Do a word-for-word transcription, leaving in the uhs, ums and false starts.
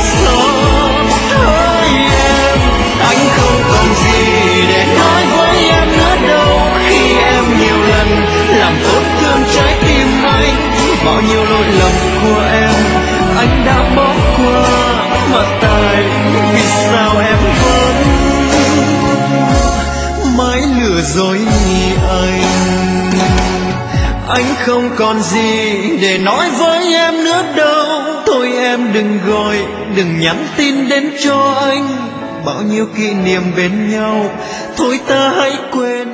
xót. Hỡi em, anh không còn gì để nói với em nữa đâu. Khi em nhiều lần làm tổn thương trái tim anh, bao nhiêu lỗi lầm của em anh đã bỏ qua, mà tại vì sao em vẫn mãi lừa dối anh. Anh không còn gì để nói với em nữa đâu. Thôi em đừng gọi, đừng nhắn tin đến cho anh. Bao nhiêu kỷ niệm bên nhau, thôi ta hãy quên.